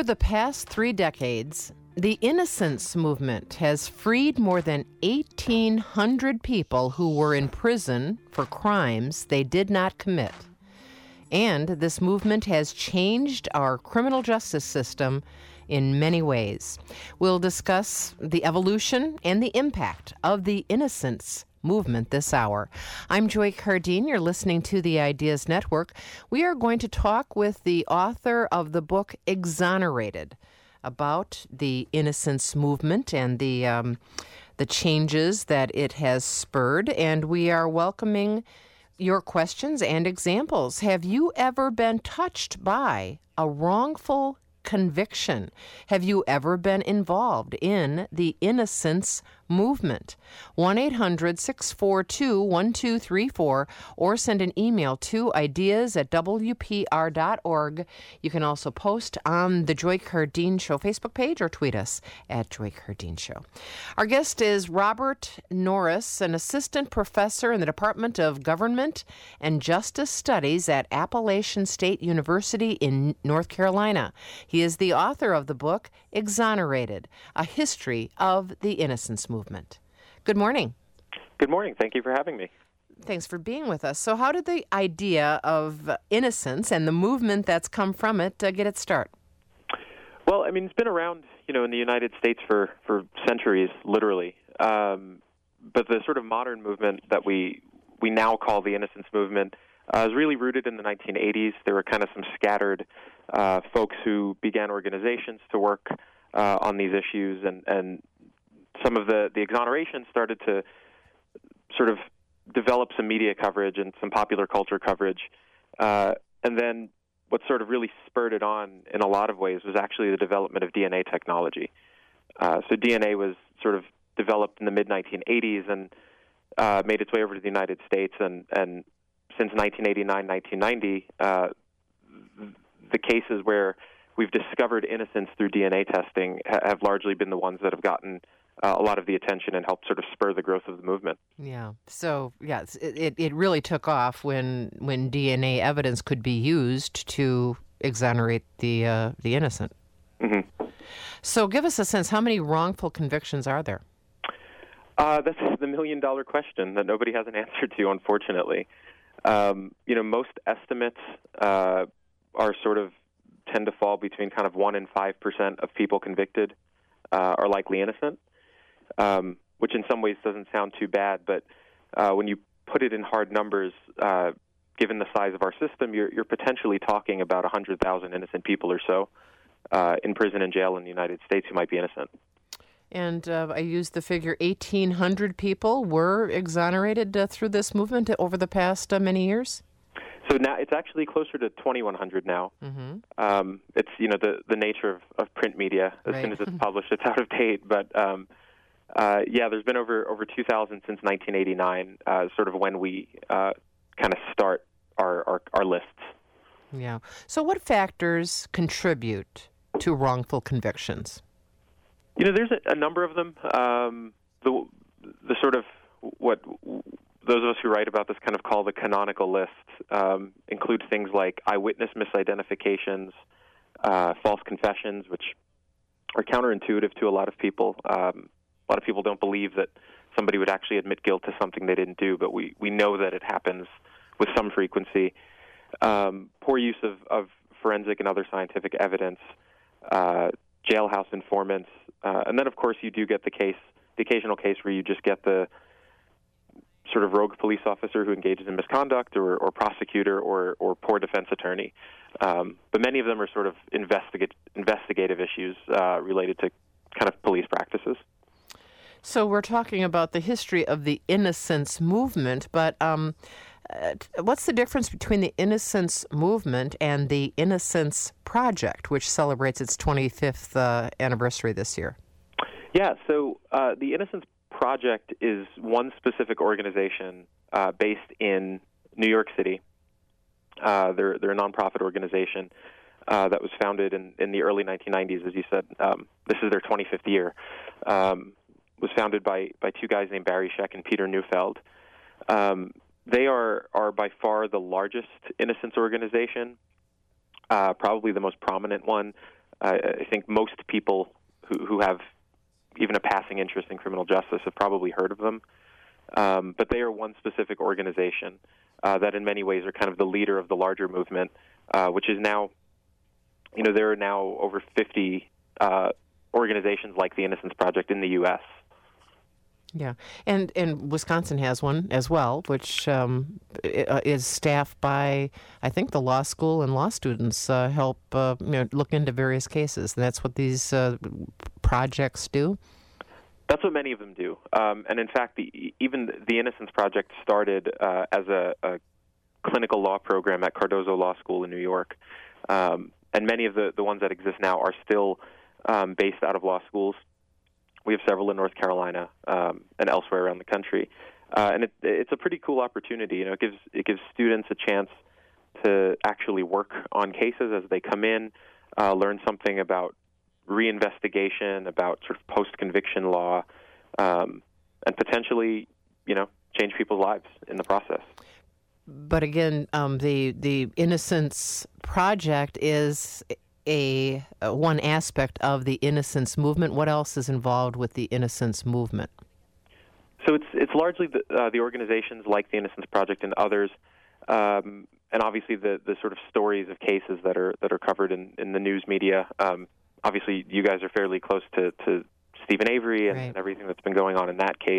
the past 3 decades, the Innocence Movement has freed more than 1,800 people who were in prison for crimes they did not commit. And this movement has changed our criminal justice system in many ways. We'll discuss the evolution and the impact of the Innocence Movement this hour. I'm Joy Cardine. You're listening to the Ideas Network. We are going to talk with the author of the book Exonerated about the Innocence Movement and the changes that it has spurred. And we are welcoming your questions and examples. Have you ever been touched by a wrongful conviction? Have you ever been involved in the Innocence Movement? 1-800-642-1234 or send an email to ideas@wpr.org. You can also post on the Joy Cardine Show Facebook page or tweet us at Joy Cardine Show. Our guest is Robert Norris, an assistant professor in the Department of Government and Justice Studies at Appalachian State University in North Carolina. He is the author of the book Exonerated, A History of the Innocence Movement. Good morning. Good morning. Thank you for having me. Thanks for being with us. So how did the idea of innocence and the movement that's come from it get its start? Well, I mean, it's been around, in the United States for centuries, literally. But the sort of modern movement that we now call the Innocence Movement is really rooted in the 1980s. There were kind of some scattered folks who began organizations to work on these issues, and some of the exoneration started to sort of develop some media coverage and some popular culture coverage. And then what sort of really spurred it on in a lot of ways was actually the development of DNA technology. So DNA was sort of developed in the mid-1980s and made its way over to the United States, and since 1989, 1990, the cases where we've discovered innocence through DNA testing have largely been the ones that have gotten a lot of the attention and helped sort of spur the growth of the movement. Yeah. So, it really took off when DNA evidence could be used to exonerate the innocent. Mm-hmm. So give us a sense, how many wrongful convictions are there? That's the million-dollar question that nobody has an answer to, unfortunately. Most estimates are tend to fall between kind of 1% and 5% of people convicted are likely innocent, which in some ways doesn't sound too bad. But when you put it in hard numbers, given the size of our system, you're potentially talking about 100,000 innocent people or so in prison and jail in the United States who might be innocent. And I used the figure 1,800 people were exonerated through this movement over the past many years? So now it's actually closer to 2,100 now. Mm-hmm. It's, the nature of print media. As Right. soon as it's published, it's out of date. But, there's been over 2,000 since 1989, sort of when we kind of start our lists. Yeah. So what factors contribute to wrongful convictions? There's a number of them. The sort of what those of us who write about this kind of call the canonical list include things like eyewitness misidentifications, false confessions, which are counterintuitive to a lot of people. A lot of people don't believe that somebody would actually admit guilt to something they didn't do, but we know that it happens with some frequency. Poor use of forensic and other scientific evidence, jailhouse informants, and then, of course, you do get the occasional case where you just get the sort of rogue police officer who engages in misconduct or prosecutor or poor defense attorney. But many of them are sort of investigative issues related to kind of police practices. So we're talking about the history of the Innocence Movement, but what's the difference between the Innocence Movement and the Innocence Project, which celebrates its 25th anniversary this year? Yeah, so the Innocence Project is one specific organization based in New York City. They're a nonprofit organization that was founded in the early 1990s, as you said. This is their 25th year. Was founded by two guys named Barry Scheck and Peter Neufeld. They are by far the largest innocence organization, probably the most prominent one. I think most people who have even a passing interest in criminal justice have probably heard of them. But they are one specific organization that in many ways are kind of the leader of the larger movement, which is now, there are now over 50 organizations like the Innocence Project in the U.S. Yeah, and Wisconsin has one as well, which is staffed by, I think, the law school and law students help look into various cases. And that's what these projects do? That's what many of them do. And in fact, even the Innocence Project started as a clinical law program at Cardozo Law School in New York. And many of the ones that exist now are still based out of law schools. We have several in North Carolina and elsewhere around the country, and it's a pretty cool opportunity. It gives students a chance to actually work on cases as they come in, learn something about reinvestigation, about sort of post-conviction law, and potentially, change people's lives in the process. But again, the Innocence Project is a one aspect of the Innocence movement. What else is involved with the Innocence movement? So it's largely the organizations like the Innocence Project and others, and obviously the sort of stories of cases that are covered in the news media. Obviously, you guys are fairly close to Steven Avery and, right, and everything that's been going on in that case.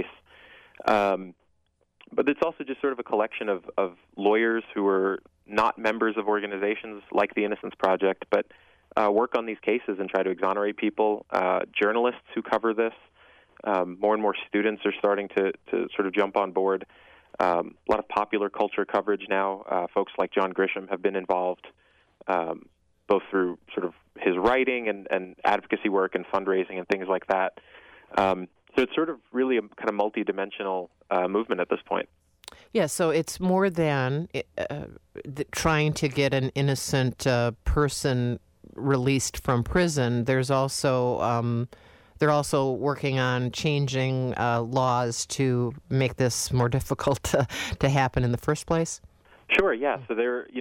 But it's also just sort of a collection of lawyers who are not members of organizations like the Innocence Project, but work on these cases and try to exonerate people, journalists who cover this. More and more students are starting to sort of jump on board. A lot of popular culture coverage now. Folks like John Grisham have been involved, both through sort of his writing and advocacy work and fundraising and things like that. So it's sort of really a kind of multi-dimensional movement at this point. Yeah, so it's more than trying to get an innocent person released from prison. There's also they're also working on changing laws to make this more difficult to happen in the first place. Sure. Yeah. So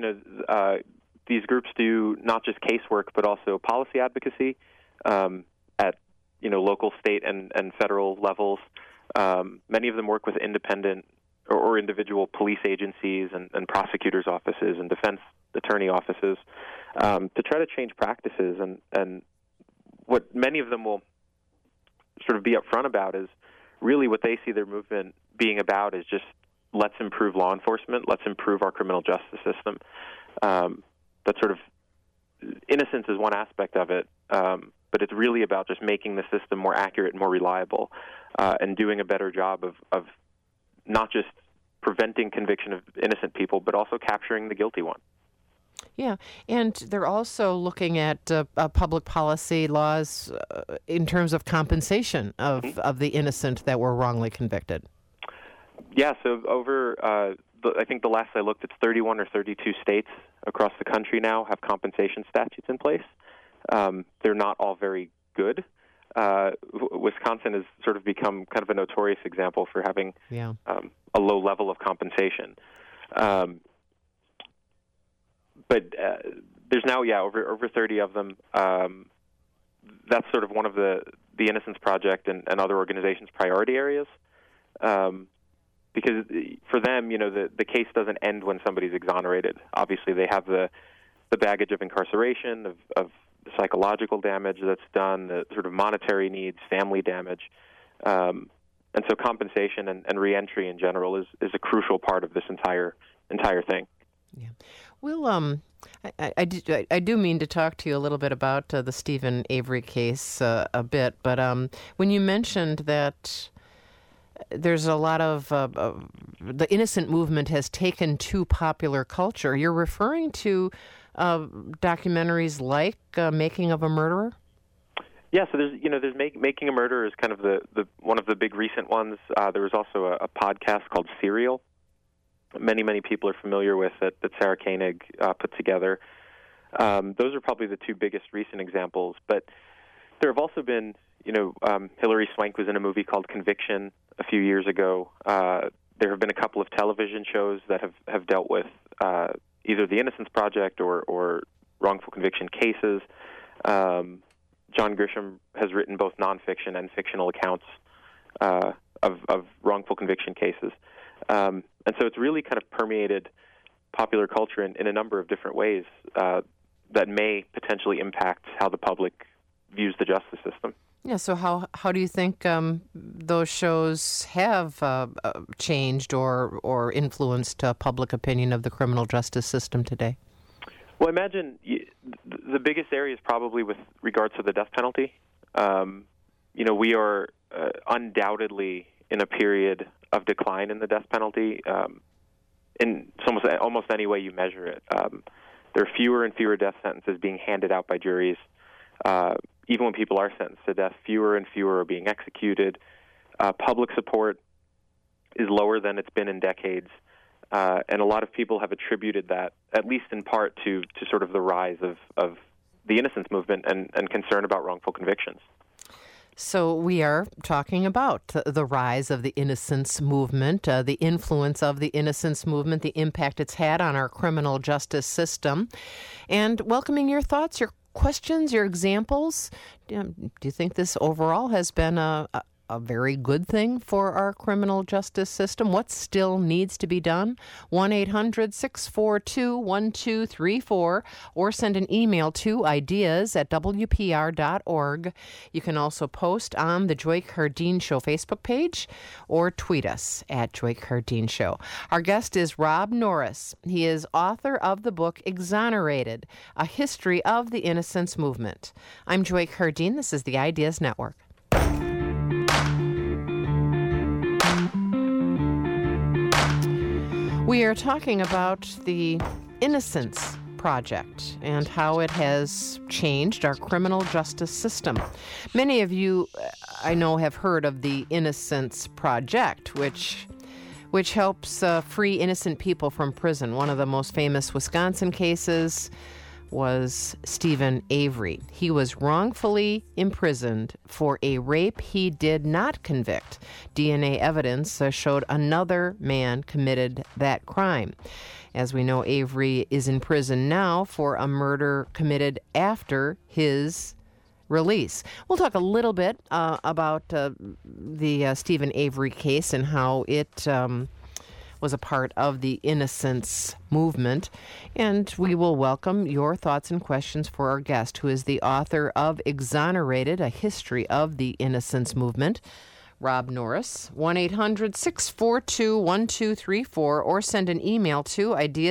these groups do not just casework but also policy advocacy at local, state, and federal levels. Many of them work with independent or individual police agencies and prosecutors' offices and defense attorney offices to try to change practices. And what many of them will sort of be upfront about is really what they see their movement being about is just let's improve law enforcement, let's improve our criminal justice system. That sort of innocence is one aspect of it, but it's really about just making the system more accurate and more reliable and doing a better job of not just preventing conviction of innocent people, but also capturing the guilty one. Yeah, and they're also looking at public policy laws in terms of compensation of the innocent that were wrongly convicted. Yeah, so over, I think the last I looked, it's 31 or 32 states across the country now have compensation statutes in place. They're not all very good. Wisconsin has sort of become kind of a notorious example for having a low level of compensation. But there's now, over 30 of them. That's sort of one of the Innocence Project and other organizations' priority areas. Because for them, the case doesn't end when somebody's exonerated. Obviously, they have the baggage of incarceration, of psychological damage that's done, the sort of monetary needs, family damage. And so compensation and reentry in general is a crucial part of this entire thing. Yeah. Well, I do mean to talk to you a little bit about the Steven Avery case a bit, but when you mentioned that there's a lot of the innocent movement has taken to popular culture, you're referring to documentaries like Making of a Murderer? Yeah, so there's Making a Murderer is kind of the one of the big recent ones. There was also a podcast called Serial. Many people are familiar with it that Sarah Koenig put together. Those are probably the two biggest recent examples. But there have also been, Hilary Swank was in a movie called Conviction a few years ago. There have been a couple of television shows that have dealt with either the Innocence Project or wrongful conviction cases. John Grisham has written both nonfiction and fictional accounts of wrongful conviction cases. And so it's really kind of permeated popular culture in a number of different ways that may potentially impact how the public views the justice system. Yeah, so how do you think those shows have changed or influenced public opinion of the criminal justice system today? Well, I imagine the biggest area is probably with regards to the death penalty. We are undoubtedly in a period of decline in the death penalty in almost any way you measure it. There are fewer and fewer death sentences being handed out by juries. Even when people are sentenced to death, fewer and fewer are being executed. Public support is lower than it's been in decades. And a lot of people have attributed that, at least in part, to sort of the rise of the innocence movement and concern about wrongful convictions. So we are talking about the rise of the innocence movement, the influence of the innocence movement, the impact it's had on our criminal justice system, and welcoming your thoughts, your questions, your examples. Do you think this overall has been a very good thing for our criminal justice system? What still needs to be done? 1-800-642-1234 or send an email to ideas@wpr.org. You can also post on the Joy Cardeen Show Facebook page or tweet us at Joy Cardeen Show. Our guest is Rob Norris. He is author of the book Exonerated, A History of the Innocence Movement. I'm Joy Cardeen. This is the Ideas Network. We are talking about the Innocence Project and how it has changed our criminal justice system. Many of you, I know, have heard of the Innocence Project, which helps free innocent people from prison. One of the most famous Wisconsin cases was Steven Avery. He was wrongfully imprisoned for a rape he did not convict. DNA evidence showed another man committed that crime. As we know, Avery is in prison now for a murder committed after his release. We'll talk a little bit about the Steven Avery case and how it was a part of the innocence movement. And we will welcome your thoughts and questions for our guest, who is the author of Exonerated, A History of the Innocence Movement, Rob Norris. 1-800-642-1234 or send an email to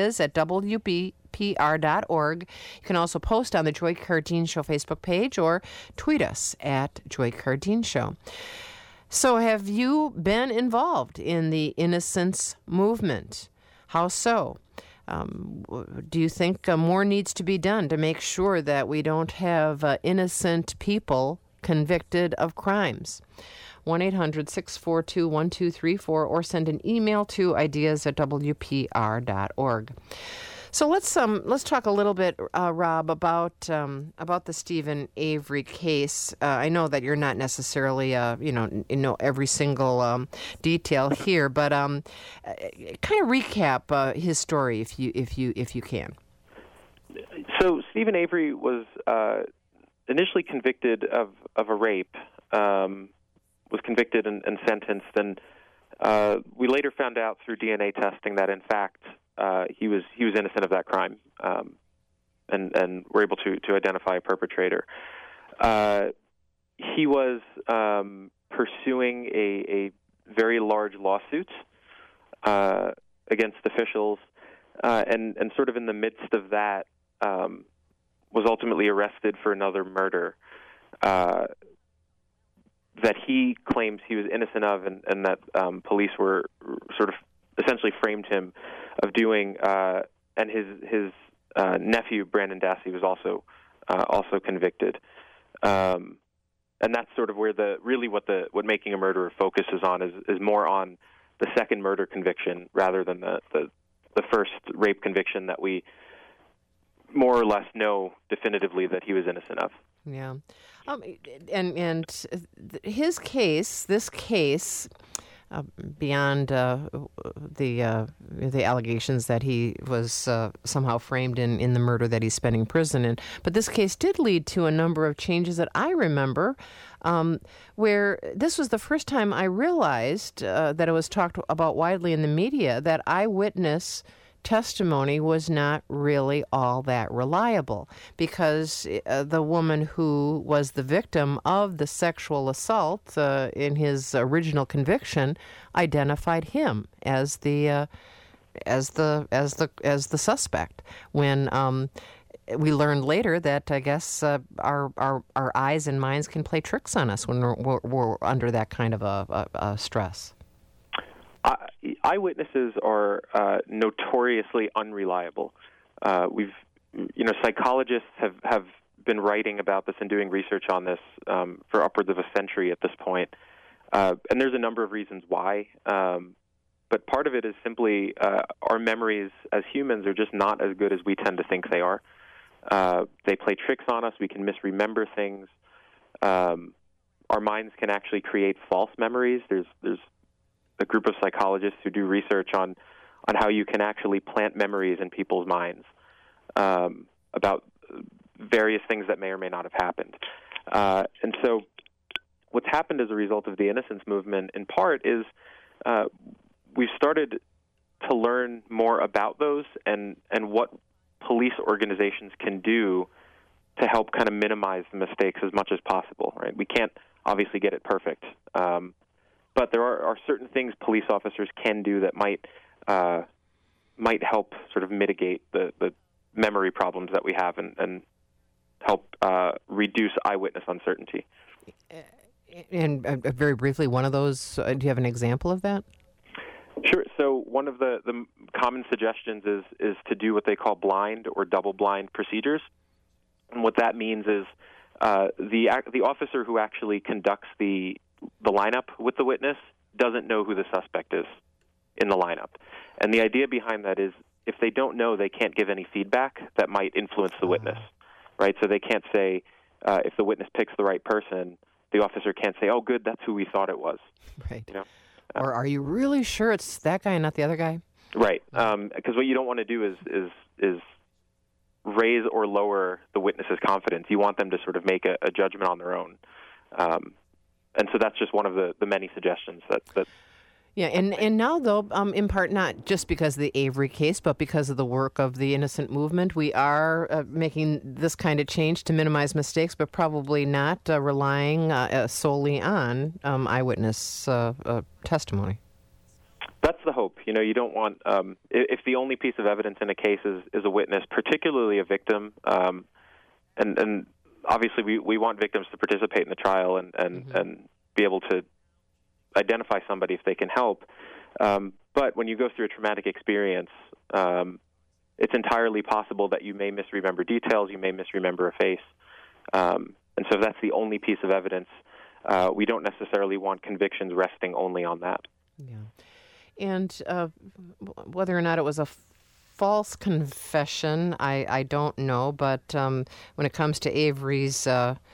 ideas@wpr.org. You can also post on the Joy Cardeen Show Facebook page or tweet us at Joy Cardeen Show. So have you been involved in the innocence movement? How so? Do you think more needs to be done to make sure that we don't have innocent people convicted of crimes? 1-800-642-1234 or send an email to ideas@wpr.org. So let's talk a little bit, Rob, about the Steven Avery case. I know that you're not necessarily know every single detail here, but kind of recap his story if you can. So Steven Avery was initially convicted of a rape, was convicted and sentenced, and we later found out through DNA testing that in fact he was innocent of that crime, and were able to identify a perpetrator. He was pursuing a very large lawsuit against officials, and sort of in the midst of that was ultimately arrested for another murder that he claims he was innocent of, and that police were sort of essentially framed him of doing, and his nephew Brandon Dassey was also convicted, and that's sort of where what Making a Murderer focuses on is more on the second murder conviction rather than the first rape conviction that we more or less know definitively that he was innocent of. Yeah, and his case, this case. beyond the allegations that he was somehow framed in the murder that he's spending prison in. But this case did lead to a number of changes that I remember, where this was the first time I realized that it was talked about widely in the media that eyewitness testimony was not really all that reliable, because the woman who was the victim of the sexual assault in his original conviction identified him as the suspect. When we learned later that I guess our eyes and minds can play tricks on us when we're under that kind of a stress. Eyewitnesses are notoriously unreliable. Psychologists have been writing about this and doing research on this for upwards of a century at this point. And there's a number of reasons why. But part of it is simply our memories as humans are just not as good as we tend to think they are. They play tricks on us. We can misremember things. Our minds can actually create false memories. There's a group of psychologists who do research on how you can actually plant memories in people's minds about various things that may or may not have happened. And so what's happened as a result of the innocence movement, in part, is we've started to learn more about those and what police organizations can do to help kind of minimize the mistakes as much as possible. Right? We can't obviously get it perfect. But there are certain things police officers can do that might help sort of mitigate the memory problems that we have and help reduce eyewitness uncertainty. And very briefly, one of those, do you have an example of that? Sure. So one of the common suggestions is to do what they call blind or double-blind procedures. And what that means is the officer who actually conducts the lineup with the witness doesn't know who the suspect is in the lineup. And the idea behind that is if they don't know, they can't give any feedback that might influence the witness, right? So they can't say, if the witness picks the right person, the officer can't say, oh, good, that's who we thought it was. Right. You know? Or are you really sure it's that guy and not the other guy? Right. Because what you don't want to do is raise or lower the witness's confidence. You want them to sort of make a judgment on their own. And so that's just one of the many suggestions that Yeah, and now, though, in part not just because of the Avery case, but because of the work of the Innocent Movement, we are making this kind of change to minimize mistakes, but probably not relying solely on eyewitness testimony. That's the hope. You know, you don't want, if the only piece of evidence in a case is a witness, particularly a victim, and obviously we want victims to participate in the trial and be able to identify somebody if they can help. But when you go through a traumatic experience, it's entirely possible that you may misremember details, you may misremember a face. And so if that's the only piece of evidence, we don't necessarily want convictions resting only on that. Yeah. And whether or not it was a false confession, I don't know. But when it comes to Avery's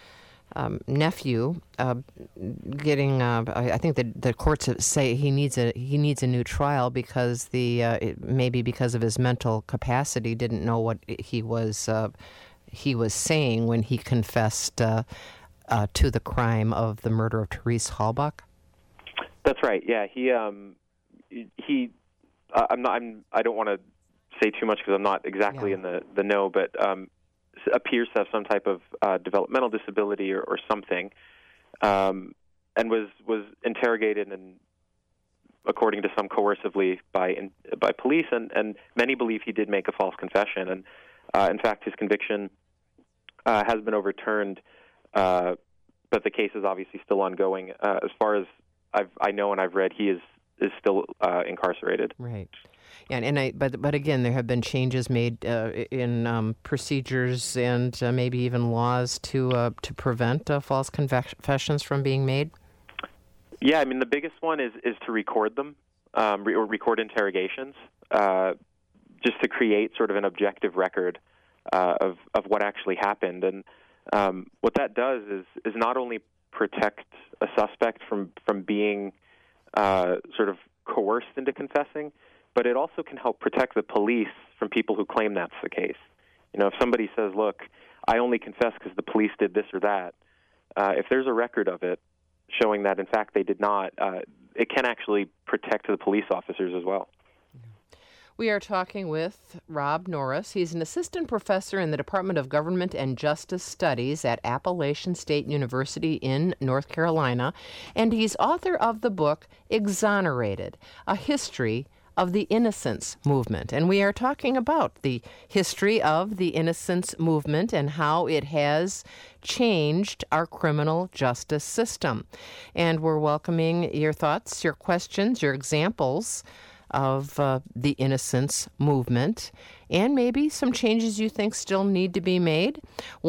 nephew getting, I think the courts say he needs a new trial because maybe because of his mental capacity, didn't know what he was saying when he confessed to the crime of the murder of Therese Halbach. That's right. Yeah, I don't want to say too much because I'm not exactly in the know, but appears to have some type of developmental disability or something, and was interrogated and, according to some, coercively by police, and many believe he did make a false confession, and in fact his conviction has been overturned, but the case is obviously still ongoing. As far as I know and I've read, he is still incarcerated. Right. Yeah, but again, there have been changes made in procedures and maybe even laws to prevent false confessions from being made. Yeah, I mean the biggest one is to record them, or record interrogations, just to create sort of an objective record of what actually happened. And what that does is not only protect a suspect from being sort of coerced into confessing, but it also can help protect the police from people who claim that's the case. If somebody says, look, I only confess because the police did this or that, if there's a record of it showing that, in fact, they did not, it can actually protect the police officers as well. We are talking with Rob Norris. He's an assistant professor in the Department of Government and Justice Studies at Appalachian State University in North Carolina, and he's author of the book Exonerated, A History of the Innocence Movement. And we are talking about the history of the Innocence Movement and how it has changed our criminal justice system. And we're welcoming your thoughts, your questions, your examples of the Innocence Movement, and maybe some changes you think still need to be made.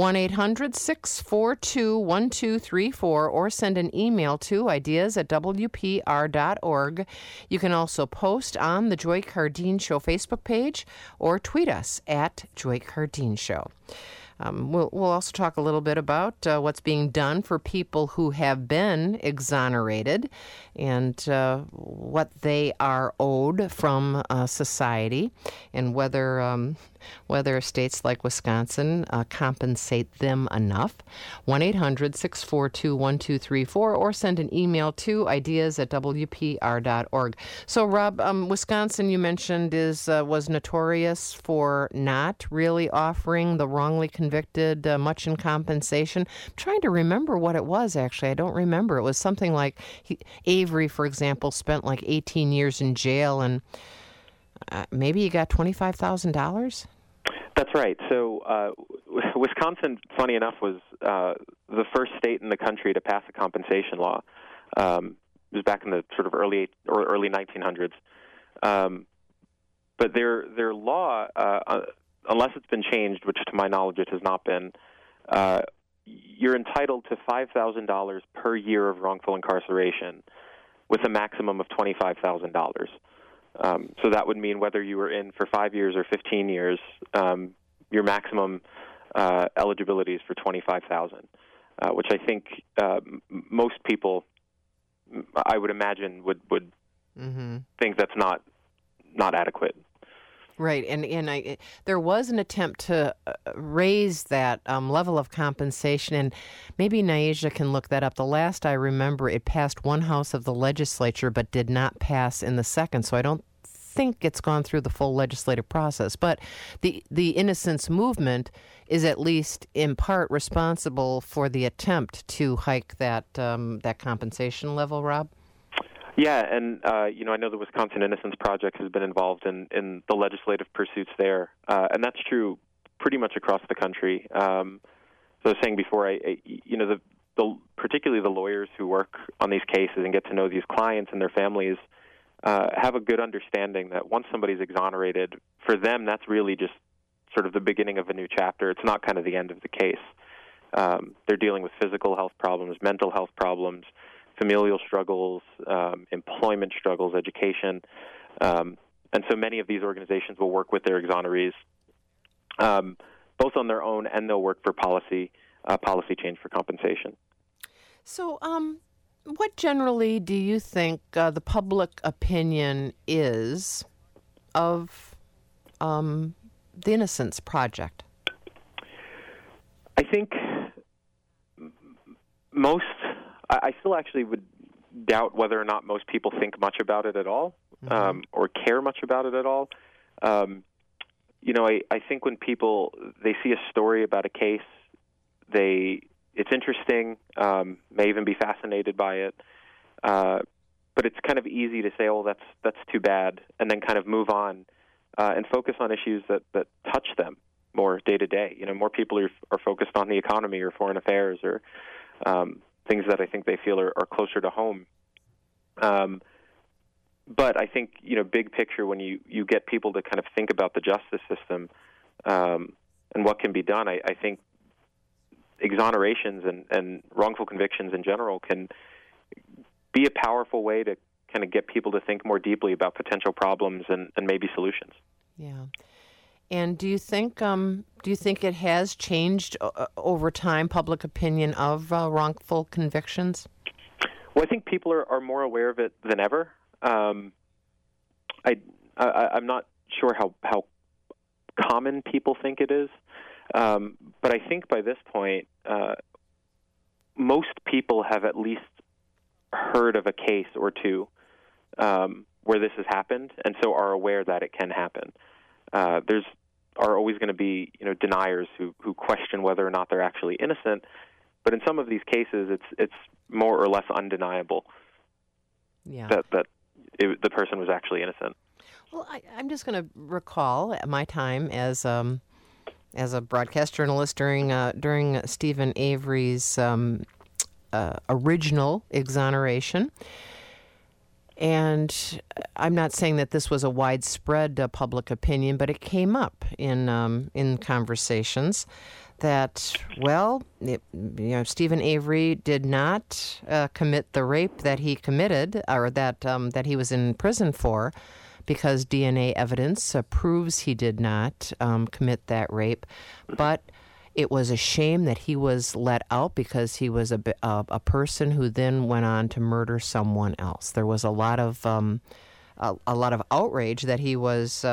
1-800-642-1234, or send an email to ideas@wpr.org. You can also post on the Joy Cardeen Show Facebook page or tweet us at Joy Cardeen Show. We'll also talk a little bit about what's being done for people who have been exonerated and what they are owed from society, and whether states like Wisconsin compensate them enough. 1-800-642-1234, or send an email to ideas@wpr.org. So, Rob, Wisconsin, you mentioned, was notorious for not really offering the wrongly convicted much in compensation. I'm trying to remember what it was, actually. I don't remember. It was something like Avery, for example, spent like 18 years in jail, and maybe he got $25,000? That's right. So Wisconsin, funny enough, was the first state in the country to pass a compensation law. It was back in the sort of early 1900s. But their law, unless it's been changed, which to my knowledge it has not been, you're entitled to $5,000 per year of wrongful incarceration with a maximum of $25,000. So that would mean whether you were in for 5 years or 15 years, your maximum eligibility is for $25,000, which I think most people, I would imagine, would think that's not adequate. Right, and there was an attempt to raise that level of compensation, and maybe Naisha can look that up. The last I remember, it passed one house of the legislature, but did not pass in the second, so I don't think it's gone through the full legislative process. But the Innocence Movement is at least in part responsible for the attempt to hike that compensation level, Rob? Yeah, and I know the Wisconsin Innocence Project has been involved in the legislative pursuits there, and that's true pretty much across the country. So I was saying before, particularly the lawyers who work on these cases and get to know these clients and their families have a good understanding that once somebody's exonerated, for them that's really just sort of the beginning of a new chapter. It's not kind of the end of the case. They're dealing with physical health problems, mental health problems, familial struggles, employment struggles, education. And so many of these organizations will work with their exonerees, both on their own, and they'll work for policy change for compensation. So what generally do you think the public opinion is of the Innocence Project? I think I still actually would doubt whether or not most people think much about it at all, or care much about it at all. I think when people, they see a story about a case, it's interesting, may even be fascinated by it, but it's kind of easy to say, oh, that's too bad, and then kind of move on and focus on issues that touch them more day to day. More people are focused on the economy or foreign affairs or things that I think they feel are closer to home. But I think, big picture, when you get people to kind of think about the justice system and what can be done, I think exonerations and wrongful convictions in general can be a powerful way to kind of get people to think more deeply about potential problems and maybe solutions. Yeah. And do you think it has changed over time, public opinion of wrongful convictions? Well, I think people are more aware of it than ever. I'm not sure how common people think it is, but I think by this point, most people have at least heard of a case or two where this has happened, and so are aware that it can happen. There's are always going to be deniers who question whether or not they're actually innocent, but in some of these cases, it's more or less undeniable that the person was actually innocent. Well, I'm just going to recall my time as a broadcast journalist during Steven Avery's original exoneration. And I'm not saying that this was a widespread public opinion, but it came up in conversations that, Steven Avery did not commit the rape that he committed, or that he was in prison for, because DNA evidence proves he did not commit that rape. But it was a shame that he was let out because he was a person who then went on to murder someone else. There was a lot of outrage that he was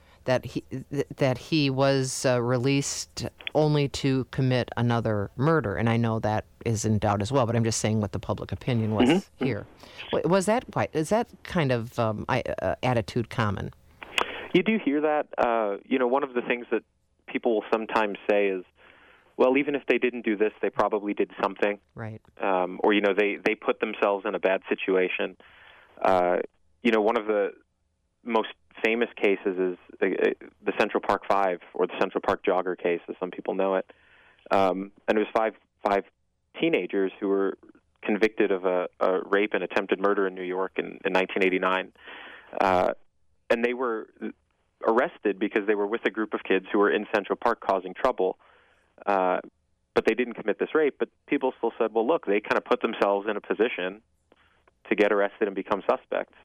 released only to commit another murder, and I know that is in doubt as well. But I'm just saying what the public opinion was here. Is that kind of attitude common? You do hear that. One of the things that people will sometimes say is, well, even if they didn't do this, they probably did something. Right. Or, they put themselves in a bad situation. One of the most famous cases is the Central Park Five, or the Central Park Jogger case, as some people know it. And it was five teenagers who were convicted of a rape and attempted murder in New York in 1989. And they were arrested because they were with a group of kids who were in Central Park causing trouble. But they didn't commit this rape. But people still said, well, look, they kind of put themselves in a position to get arrested and become suspects.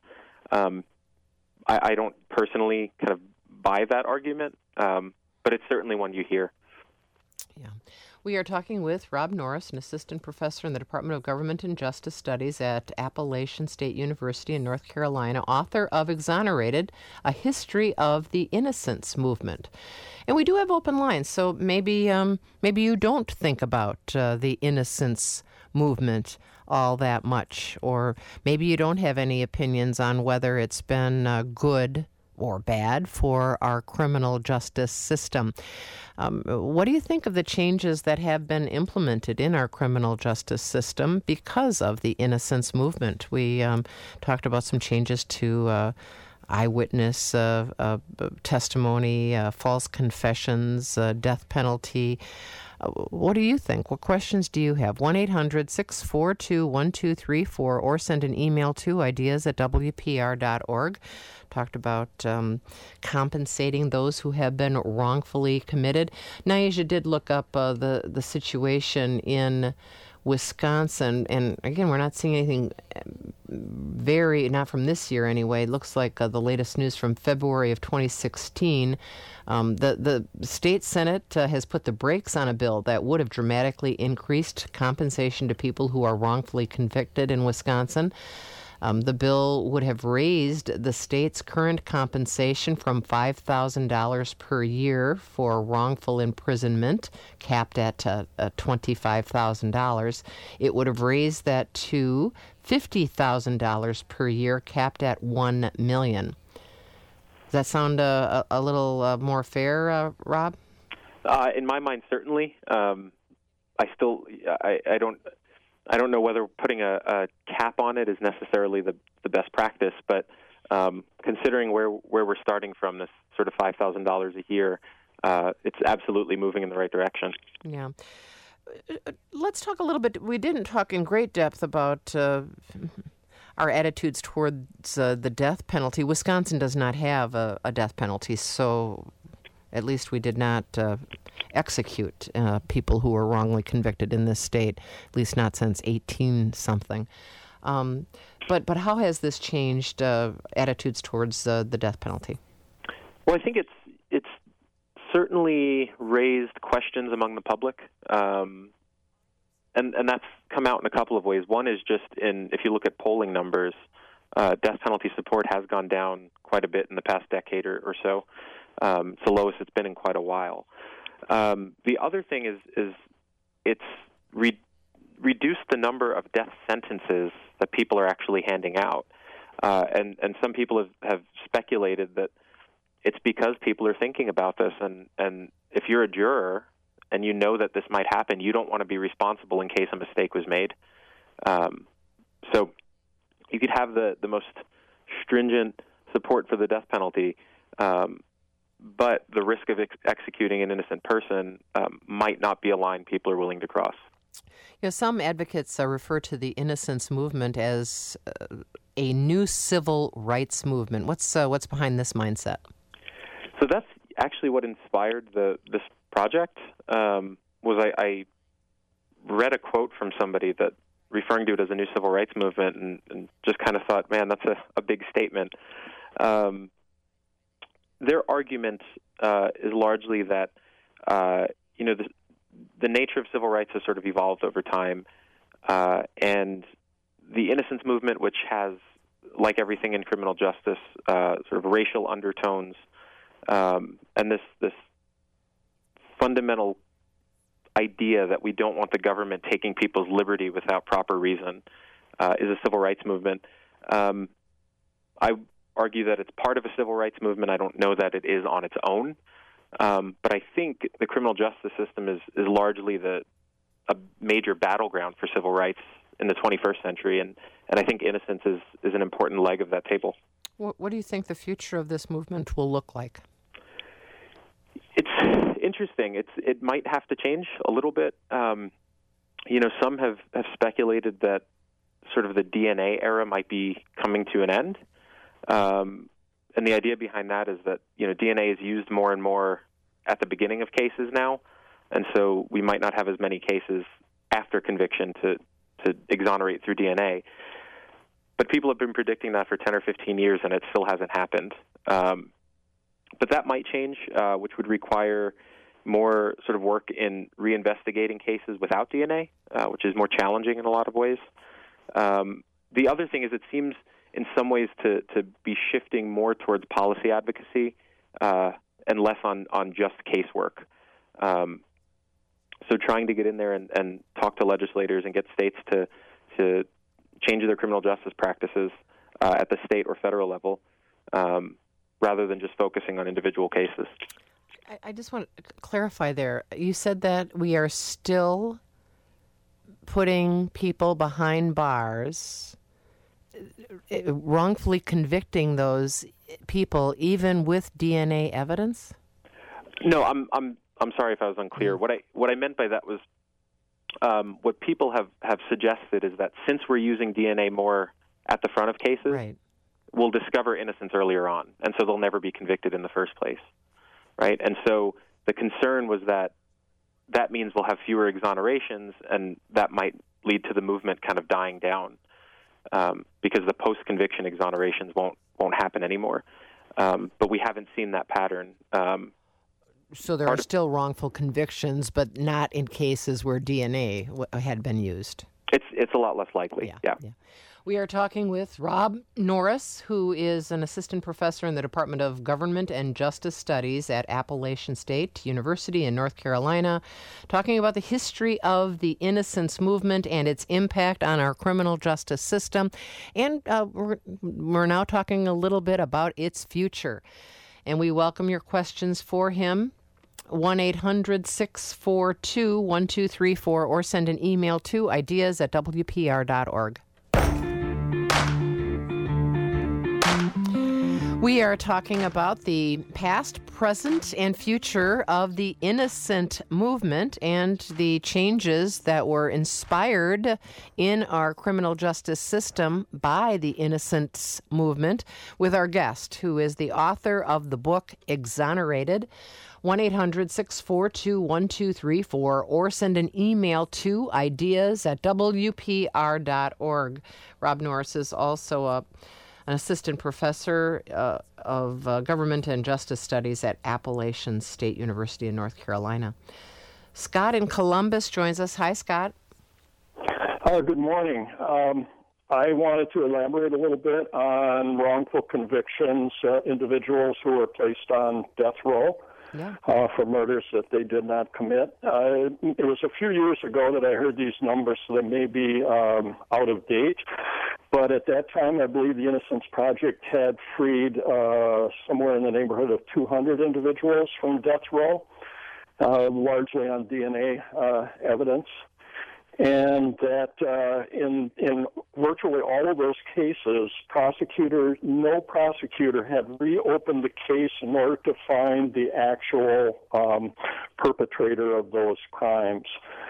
I don't personally kind of buy that argument, but it's certainly one you hear. Yeah. We are talking with Rob Norris, an assistant professor in the Department of Government and Justice Studies at Appalachian State University in North Carolina, author of Exonerated, A History of the Innocence Movement. And we do have open lines, so maybe you don't think about the innocence movement all that much, or maybe you don't have any opinions on whether it's been good or bad for our criminal justice system. What do you think of the changes that have been implemented in our criminal justice system because of the innocence movement? We talked about some changes to eyewitness testimony, false confessions, death penalty. What do you think? What questions do you have? 1-800-642-1234, or send an email to ideas@wpr.org. Talked about compensating those who have been wrongfully committed. Naija did look up the situation in Wisconsin, and again, we're not seeing anything not from this year anyway. It looks like the latest news from February of 2016. The state Senate has put the brakes on a bill that would have dramatically increased compensation to people who are wrongfully convicted in Wisconsin. The bill would have raised the state's current compensation from $5,000 per year for wrongful imprisonment, capped at $25,000. It would have raised that to $50,000 per year, capped at $1 million. Does that sound a little more fair, Rob? In my mind, certainly. I don't know whether putting a cap on it is necessarily the best practice, but considering where we're starting from, this sort of $5,000 a year, it's absolutely moving in the right direction. Yeah. Let's talk a little bit. We didn't talk in great depth about our attitudes towards the death penalty. Wisconsin does not have a death penalty, so at least we did not execute people who were wrongly convicted in this state, at least not since 18-something. But how has this changed attitudes towards the death penalty? Well, I think it's certainly raised questions among the public, and and that's come out in a couple of ways. One is just if you look at polling numbers, death penalty support has gone down quite a bit in the past decade or so. It's the lowest it's been in quite a while. The other thing is it's reduced the number of death sentences that people are actually handing out. And some people have speculated that it's because people are thinking about this, and if you're a juror and you know that this might happen, you don't want to be responsible in case a mistake was made. So you could have the most stringent support for the death penalty, but the risk of executing an innocent person might not be a line people are willing to cross. Some advocates refer to the innocence movement as a new civil rights movement. What's behind this mindset? So that's actually what inspired this project. I read a quote from somebody that referring to it as a new civil rights movement, and just kind of thought, man, that's a big statement. Their argument is largely that the nature of civil rights has sort of evolved over time, and the innocence movement, which has, like everything in criminal justice, sort of racial undertones, and this fundamental idea that we don't want the government taking people's liberty without proper reason, is a civil rights movement. I argue that it's part of a civil rights movement. I don't know that it is on its own. But I think the criminal justice system is largely a major battleground for civil rights in the 21st century, and I think innocence is an important leg of that table. What do you think the future of this movement will look like? It's interesting. It might have to change a little bit. Some have speculated that sort of the DNA era might be coming to an end. And the idea behind that is that, DNA is used more and more at the beginning of cases now, and so we might not have as many cases after conviction to exonerate through DNA. But people have been predicting that for 10 or 15 years, and it still hasn't happened. But that might change, which would require more sort of work in reinvestigating cases without DNA, which is more challenging in a lot of ways. The other thing is it seems in some ways to be shifting more towards policy advocacy and less on just casework. So trying to get in there and talk to legislators and get states to change their criminal justice practices at the state or federal level, rather than just focusing on individual cases. I just want to clarify there. You said that we are still putting people behind bars, wrongfully convicting those people even with DNA evidence? No, I'm sorry if I was unclear. What I meant by that was what people have suggested is that since we're using DNA more at the front of cases, right, we'll discover innocence earlier on, and so they'll never be convicted in the first place, right? And so the concern was that means we'll have fewer exonerations, and that might lead to the movement kind of dying down, because the post-conviction exonerations won't happen anymore. But we haven't seen that pattern. So there are still wrongful convictions, but not in cases where DNA had been used. It's a lot less likely. Yeah. We are talking with Rob Norris, who is an assistant professor in the Department of Government and Justice Studies at Appalachian State University in North Carolina, talking about the history of the innocence movement and its impact on our criminal justice system. And we're now talking a little bit about its future. And we welcome your questions for him. 1-800-642-1234, or send an email to ideas@wpr.org. We are talking about the past, present, and future of the innocent movement and the changes that were inspired in our criminal justice system by the innocence movement, with our guest, who is the author of the book Exonerated. 1-800-642-1234, or send an email to ideas@wpr.org. Rob Norris is also an assistant professor of government and justice studies at Appalachian State University in North Carolina. Scott in Columbus joins us. Hi, Scott. Good morning. I wanted to elaborate a little bit on wrongful convictions, individuals who were placed on death row for murders that they did not commit. It was a few years ago that I heard these numbers, so they may be out of date. But at that time, I believe the Innocence Project had freed somewhere in the neighborhood of 200 individuals from death row, largely on DNA evidence. And that in virtually all of those cases, no prosecutor had reopened the case in order to find the actual perpetrator of those crimes.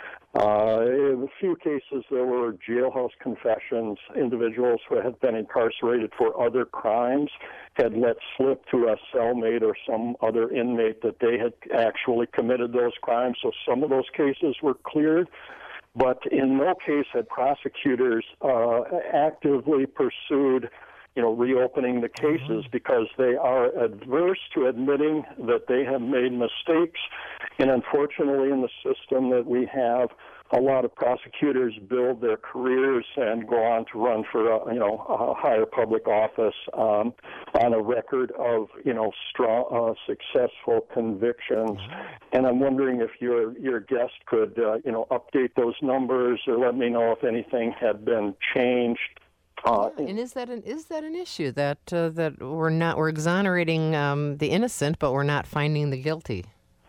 In a few cases, there were jailhouse confessions. Individuals who had been incarcerated for other crimes had let slip to a cellmate or some other inmate that they had actually committed those crimes. So some of those cases were cleared. But in no case had prosecutors actively pursued, reopening the cases because they are adverse to admitting that they have made mistakes. And unfortunately, in the system that we have, a lot of prosecutors build their careers and go on to run for a higher public office on a record of strong, successful convictions. And I'm wondering if your guest could update those numbers or let me know if anything had been changed. And is that an issue that we're exonerating the innocent, but we're not finding the guilty?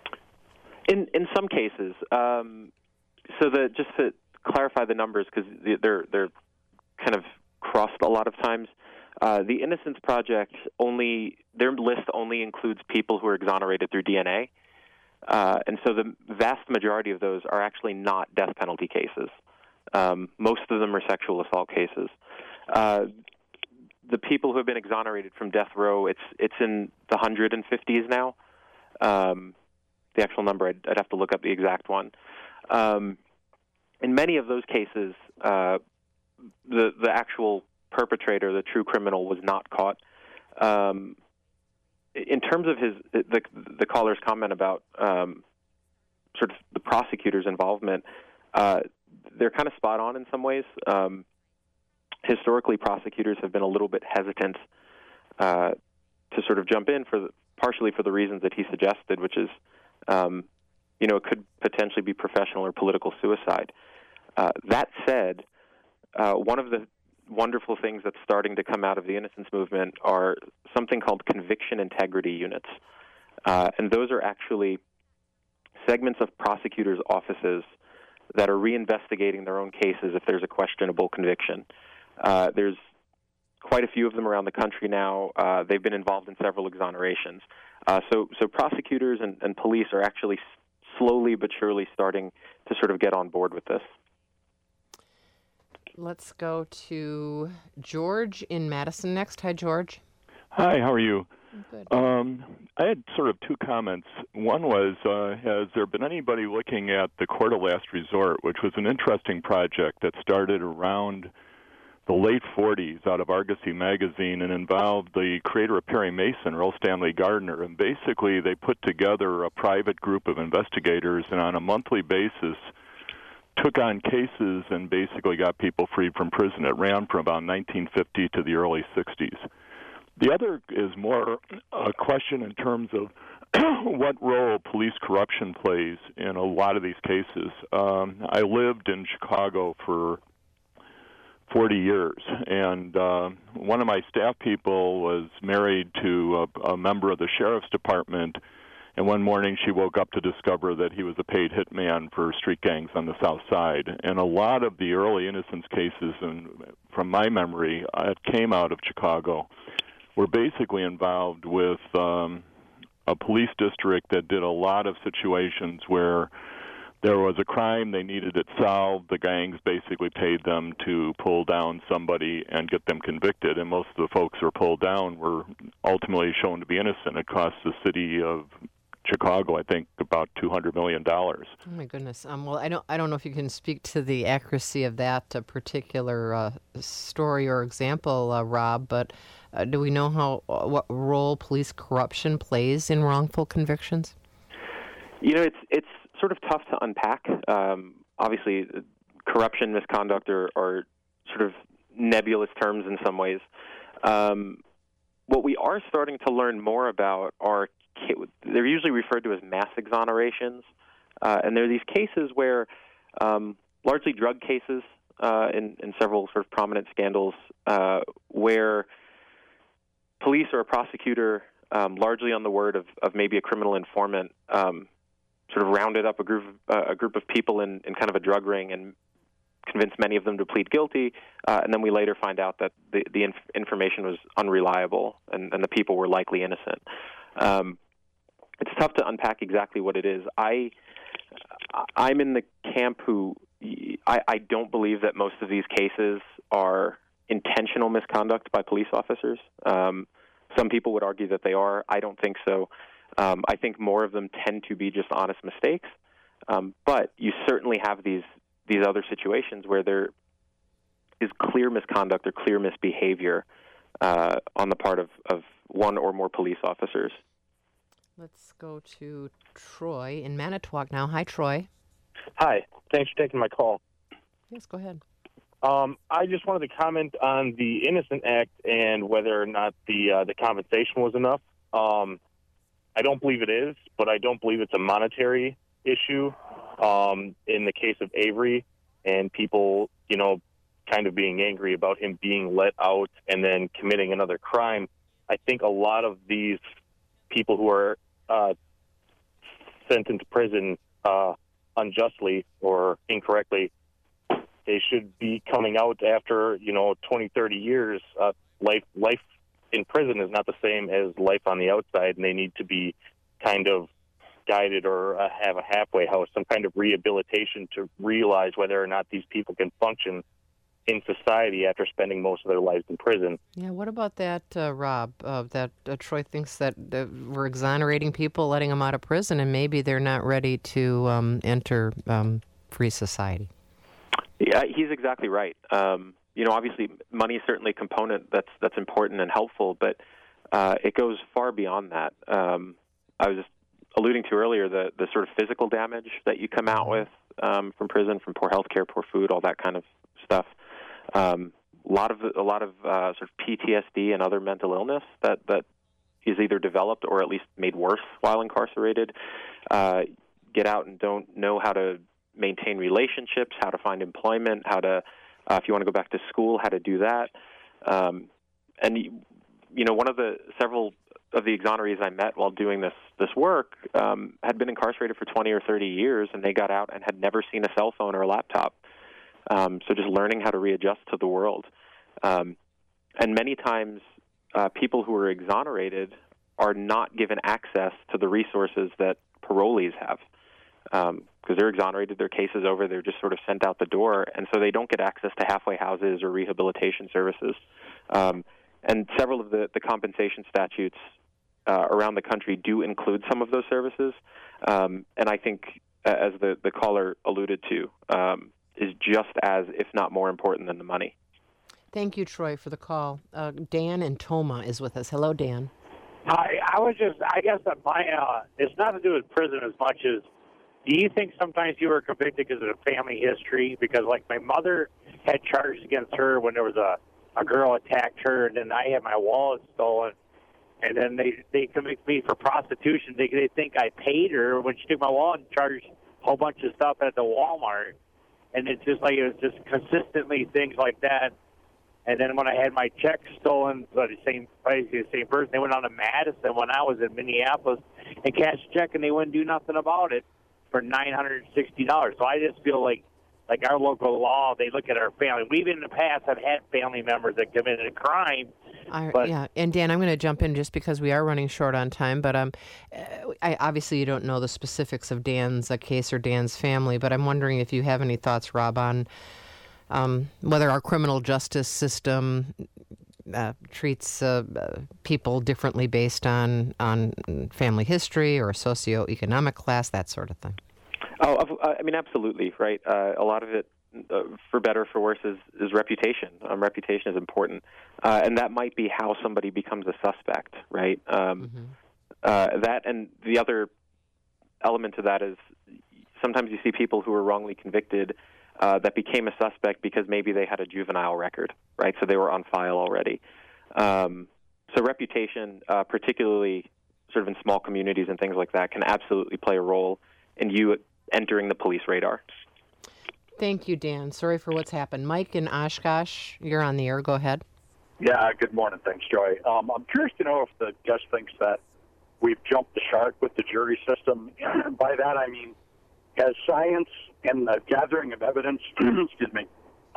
In some cases. Just to clarify the numbers, because they're kind of crossed a lot of times, the Innocence Project their list only includes people who are exonerated through DNA, and so the vast majority of those are actually not death penalty cases. Most of them are sexual assault cases. The people who have been exonerated from death row, it's in the 150s now. The actual number, I'd have to look up the exact one. In many of those cases, the actual perpetrator, the true criminal, was not caught. In terms of the caller's comment about sort of the prosecutor's involvement, they're kind of spot on in some ways. Historically, prosecutors have been a little bit hesitant to sort of jump in partially for the reasons that he suggested, which is it could potentially be professional or political suicide. That said, one of the wonderful things that's starting to come out of the Innocence Movement are something called conviction integrity units. And those are actually segments of prosecutors' offices that are reinvestigating their own cases if there's a questionable conviction. There's quite a few of them around the country now. They've been involved in several exonerations. So prosecutors and police are actually slowly but surely starting to sort of get on board with this. Let's go to George in Madison next. Hi, George. Hi, how are you? Good. I had sort of two comments. One was, has there been anybody looking at the Court of Last Resort, which was an interesting project that started around the late 40s out of Argosy magazine and involved the creator of Perry Mason, Earl Stanley Gardner. And basically they put together a private group of investigators and on a monthly basis took on cases and basically got people freed from prison. It ran from about 1950 to the early 60s. The other is more a question in terms of what role police corruption plays in a lot of these cases. I lived in Chicago for 40 years, and one of my staff people was married to a member of the sheriff's department, and one morning she woke up to discover that he was a paid hitman for street gangs on the South Side. And a lot of the early innocence cases, and from my memory, it came out of Chicago, were basically involved with a police district that did a lot of situations where there was a crime, they needed it solved, the gangs basically paid them to pull down somebody and get them convicted, and most of the folks who were pulled down were ultimately shown to be innocent. It cost the city of Chicago, I think, about $200 million. Oh my goodness. Well, I don't know if you can speak to the accuracy of that particular story or example, Rob, but do we know what role police corruption plays in wrongful convictions? It's sort of tough to unpack. Obviously, corruption, misconduct are sort of nebulous terms in some ways. What we are starting to learn more about they're usually referred to as mass exonerations, and there are these cases where, largely drug cases in several sort of prominent scandals, where police or a prosecutor, largely on the word of maybe a criminal informant, sort of rounded up a group of people in kind of a drug ring and convinced many of them to plead guilty, and then we later find out that the information was unreliable and the people were likely innocent. It's tough to unpack exactly what it is. I'm in the camp who I don't believe that most of these cases are intentional misconduct by police officers. Some people would argue that they are. I don't think so. I think more of them tend to be just honest mistakes. But you certainly have these other situations where there is clear misconduct or clear misbehavior on the part of one or more police officers. Let's go to Troy in Manitowoc now. Hi, Troy. Hi. Thanks for taking my call. Yes, go ahead. I just wanted to comment on the Innocent Act and whether or not the compensation was enough. I don't believe it is, but I don't believe it's a monetary issue. In the case of Avery and people, kind of being angry about him being let out and then committing another crime, I think a lot of these people who are sent into prison unjustly or incorrectly, they should be coming out after, 20, 30 years. Life in prison is not the same as life on the outside, and they need to be kind of guided or have a halfway house, some kind of rehabilitation to realize whether or not these people can function in society after spending most of their lives in prison. Yeah, what about that, Rob, that Troy thinks that we're exonerating people, letting them out of prison, and maybe they're not ready to enter free society? Yeah, he's exactly right. Obviously, money is certainly a component that's important and helpful, but it goes far beyond that. I was just alluding to earlier the sort of physical damage that you come out with from prison, from poor health care, poor food, all that kind of stuff. A lot of sort of PTSD and other mental illness that is either developed or at least made worse while incarcerated. Get out and don't know how to maintain relationships, how to find employment, how to, if you want to go back to school, how to do that. One of the several of the exonerees I met while doing this work had been incarcerated for 20 or 30 years, and they got out and had never seen a cell phone or a laptop. So just learning how to readjust to the world. And many times people who are exonerated are not given access to the resources that parolees have. Because they're exonerated, their case is over, they're just sort of sent out the door, and so they don't get access to halfway houses or rehabilitation services. And several of the compensation statutes around the country do include some of those services. And I think, as the caller alluded to, is just as, if not more important than the money. Thank you, Troy, for the call. Dan in Toma is with us. Hello, Dan. I guess that it's not to do with prison as much as, do you think sometimes you were convicted because of the family history? Because, like, my mother had charges against her when there was a girl attacked her, and then I had my wallet stolen, and then they convict me for prostitution. They think I paid her when she took my wallet and charged a whole bunch of stuff at the Walmart. And it's just like, it was just consistently things like that. And then when I had my check stolen by the same person, they went on to Madison when I was in Minneapolis and cashed a check, and they wouldn't do nothing about it for $960. So I just feel like our local law, they look at our family. We've in the past have had family members that committed a crime. Yeah, and Dan, I'm going to jump in just because we are running short on time, but obviously you don't know the specifics of Dan's case or Dan's family, but I'm wondering if you have any thoughts, Rob, on whether our criminal justice system treats people differently based on family history or socioeconomic class, that sort of thing. I mean, absolutely, right? A lot of it, for better or for worse, is reputation. Reputation is important. And that might be how somebody becomes a suspect, right? That, and the other element to that is sometimes you see people who are wrongly convicted that became a suspect because maybe they had a juvenile record, right? So they were on file already. So reputation, particularly sort of in small communities and things like that, can absolutely play a role in you entering the police radar. Thank you, Dan. Sorry for what's happened. Mike in Oshkosh, you're on the air. Go ahead. Yeah, good morning. Thanks, Joy. I'm curious to know if the guest thinks that we've jumped the shark with the jury system. By that, I mean, has science and the gathering of evidence, excuse me,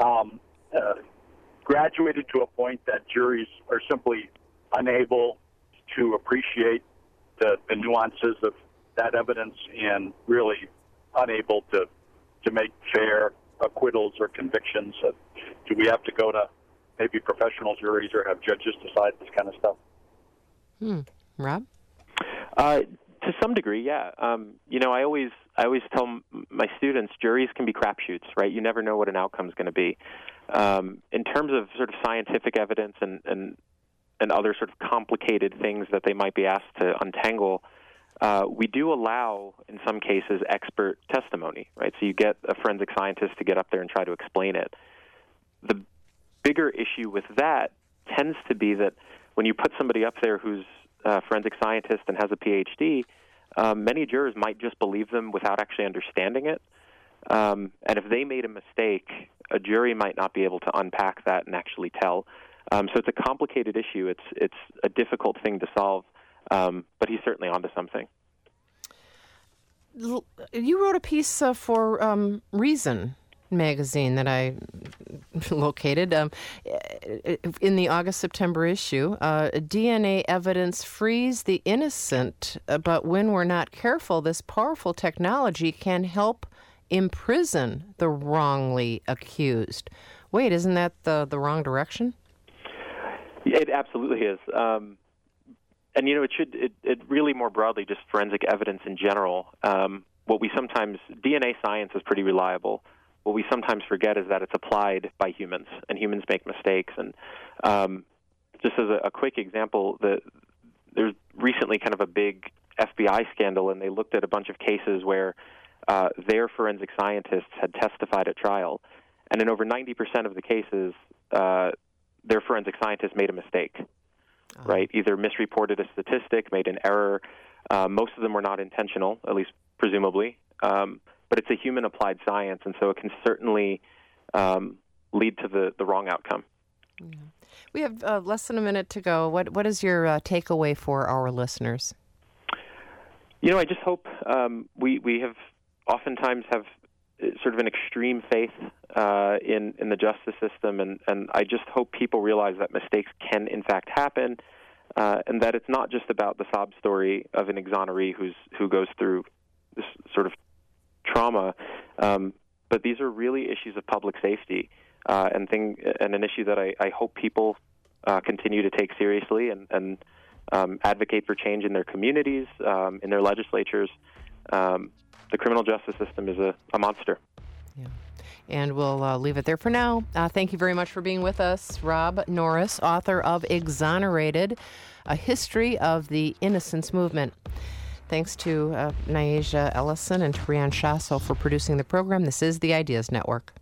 graduated to a point that juries are simply unable to appreciate the nuances of that evidence and really unable to make fair acquittals or convictions? Do we have to go to maybe professional juries or have judges decide this kind of stuff? Rob? To some degree, yeah. I always tell my students juries can be crapshoots, right? You never know what an outcome is going to be. In terms of sort of scientific evidence and other sort of complicated things that they might be asked to untangle, we do allow, in some cases, expert testimony, right? So you get a forensic scientist to get up there and try to explain it. The bigger issue with that tends to be that when you put somebody up there who's a forensic scientist and has a PhD, many jurors might just believe them without actually understanding it. And if they made a mistake, a jury might not be able to unpack that and actually tell. So it's a complicated issue. It's a difficult thing to solve, but he's certainly onto something. You wrote a piece for Reason magazine that I located in the August-September issue. DNA evidence frees the innocent, but when we're not careful, this powerful technology can help imprison the wrongly accused. Wait, isn't that the wrong direction? It absolutely is. And, it really more broadly, just forensic evidence in general. DNA science is pretty reliable. What we sometimes forget is that it's applied by humans, and humans make mistakes. And just as a quick example, there's recently kind of a big FBI scandal, and they looked at a bunch of cases where their forensic scientists had testified at trial. And in over 90% of the cases, their forensic scientists made a mistake, right? Either misreported a statistic, made an error. Most of them were not intentional, at least presumably. But it's a human applied science, and so it can certainly lead to the wrong outcome. Yeah. We have less than a minute to go. What is your takeaway for our listeners? I just hope we have oftentimes have sort of an extreme faith in the justice system, and I just hope people realize that mistakes can in fact happen, and that it's not just about the sob story of an exoneree who goes through this sort of trauma, but these are really issues of public safety and an issue that I hope people continue to take seriously and advocate for change in their communities, in their legislatures. The criminal justice system is a monster. Yeah. And we'll leave it there for now. Thank you very much for being with us. Rob Norris, author of Exonerated, A History of the Innocence Movement. Thanks to Nyasia Ellison and Tarian Shasso for producing the program. This is the Ideas Network.